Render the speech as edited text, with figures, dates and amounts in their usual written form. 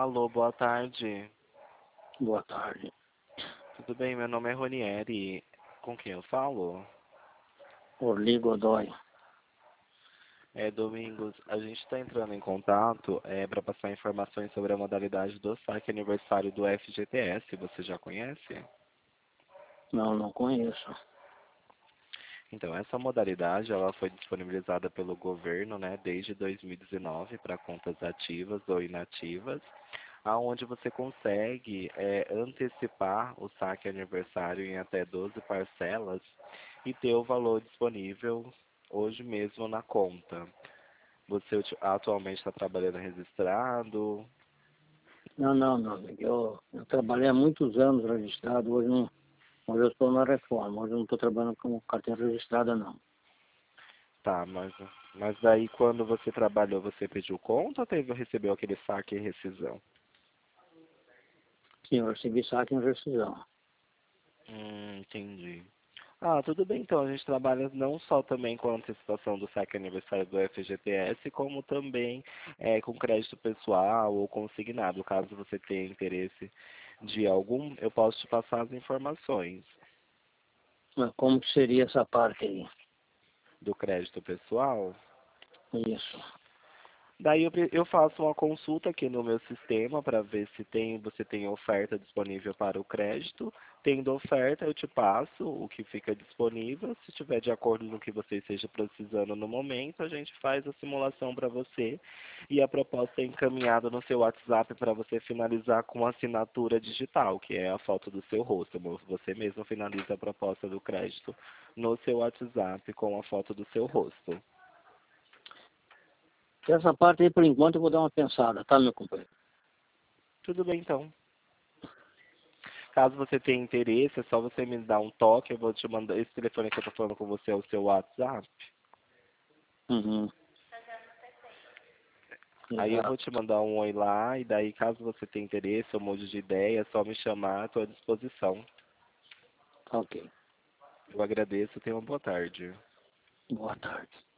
Alô, boa tarde. Boa tarde. Tudo bem? Meu nome é Ronieri. Com quem eu falo? Orli Godoy. Domingos, a gente está entrando em contato para passar informações sobre a modalidade do saque aniversário do FGTS. Você já conhece? Não, não conheço. Então, essa modalidade ela foi disponibilizada pelo governo, né, desde 2019 para contas ativas ou inativas, aonde você consegue antecipar o saque aniversário em até 12 parcelas e ter o valor disponível hoje mesmo na conta. Você atualmente está trabalhando registrado? Não, não, não. Eu trabalhei há muitos anos registrado. Hoje não, hoje eu estou na reforma. Hoje eu não estou trabalhando com carteira registrada, não. Tá, mas daí quando você trabalhou, você pediu conta ou recebeu aquele saque e rescisão? Sim, eu recebi saque em rescisão. Entendi. Ah, tudo bem então. A gente trabalha não só também com a antecipação do saque aniversário do FGTS, como também com crédito pessoal ou consignado. Caso você tenha interesse de algum, eu posso te passar as informações Mas como que seria essa parte aí? do crédito pessoal. Isso. Daí eu faço uma consulta aqui no meu sistema para ver se você tem oferta disponível para o crédito. Tendo oferta, eu te passo o que fica disponível. Se estiver de acordo no que você esteja precisando no momento, a gente faz a simulação para você e a proposta é encaminhada no seu WhatsApp para você finalizar com assinatura digital, que é a foto do seu rosto. Você mesmo finaliza a proposta do crédito no seu WhatsApp com a foto do seu rosto. Essa parte aí, por enquanto, eu vou dar uma pensada, tá, meu companheiro? Tudo bem então. Caso você tenha interesse, é só você me dar um toque, eu vou te mandar. Esse telefone que eu tô falando com você é o seu WhatsApp. Uhum. Aí eu vou Exato. te mandar um oi lá, e daí caso você tenha interesse ou mude de ideia, é só me chamar, estou à disposição. Ok. Eu agradeço, tenha uma boa tarde. Boa tarde.